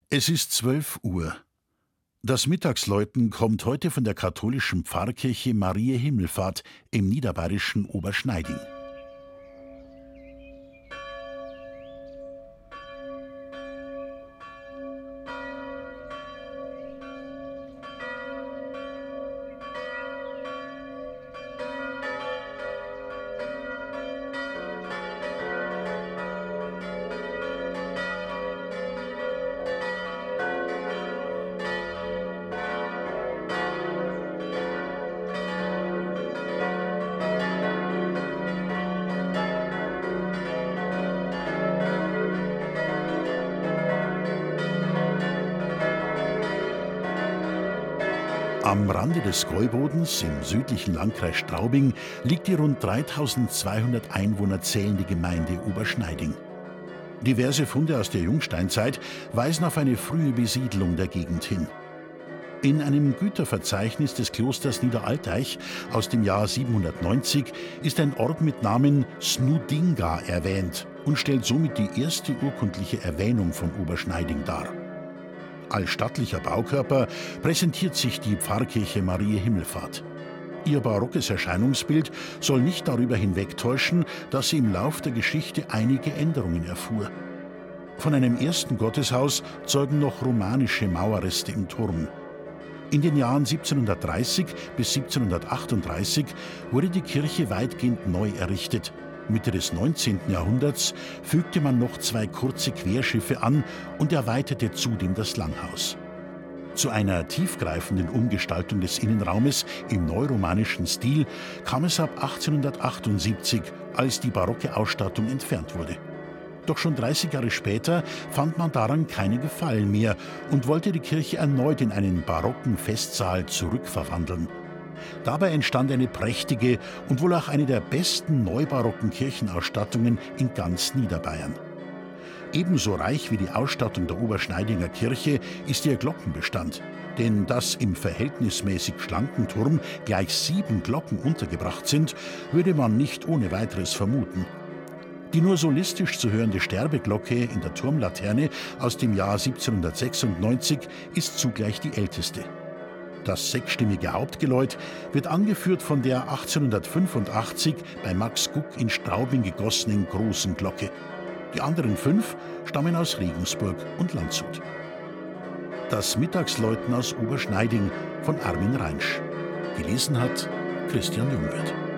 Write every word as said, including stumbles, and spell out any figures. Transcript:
Es ist zwölf Uhr. Das Mittagsläuten kommt heute von der katholischen Pfarrkirche Mariä Himmelfahrt im niederbayerischen Oberschneiding. Am Rande des Gäubodens im südlichen Landkreis Straubing liegt die rund dreitausendzweihundert Einwohner zählende Gemeinde Oberschneiding. Diverse Funde aus der Jungsteinzeit weisen auf eine frühe Besiedlung der Gegend hin. In einem Güterverzeichnis des Klosters Niederaltaich aus dem Jahr siebenhundertneunzig ist ein Ort mit Namen Snudinga erwähnt und stellt somit die erste urkundliche Erwähnung von Oberschneiding dar. Als stattlicher Baukörper präsentiert sich die Pfarrkirche Mariä Himmelfahrt. Ihr barockes Erscheinungsbild soll nicht darüber hinwegtäuschen, dass sie im Lauf der Geschichte einige Änderungen erfuhr. Von einem ersten Gotteshaus zeugen noch romanische Mauerreste im Turm. In den Jahren siebzehnhundertdreißig bis siebzehnhundertachtunddreißig wurde die Kirche weitgehend neu errichtet. Mitte des neunzehnten Jahrhunderts fügte man noch zwei kurze Querschiffe an und erweiterte zudem das Langhaus. Zu einer tiefgreifenden Umgestaltung des Innenraumes im neuromanischen Stil kam es ab achtzehnhundertachtundsiebzig, als die barocke Ausstattung entfernt wurde. Doch schon dreißig Jahre später fand man daran keinen Gefallen mehr und wollte die Kirche erneut in einen barocken Festsaal zurückverwandeln. Dabei entstand eine prächtige und wohl auch eine der besten neubarocken Kirchenausstattungen in ganz Niederbayern. Ebenso reich wie die Ausstattung der Oberschneidinger Kirche ist ihr Glockenbestand, denn dass im verhältnismäßig schlanken Turm gleich sieben Glocken untergebracht sind, würde man nicht ohne weiteres vermuten. Die nur solistisch zu hörende Sterbeglocke in der Turmlaterne aus dem Jahr siebzehnhundertsechsundneunzig ist zugleich die älteste. Das sechsstimmige Hauptgeläut wird angeführt von der achtzehnhundertfünfundachtzig bei Max Guck in Straubing gegossenen großen Glocke. Die anderen fünf stammen aus Regensburg und Landshut. Das Mittagsläuten aus Oberschneiding von Armin Reinsch. Gelesen hat Christian Jungwirth.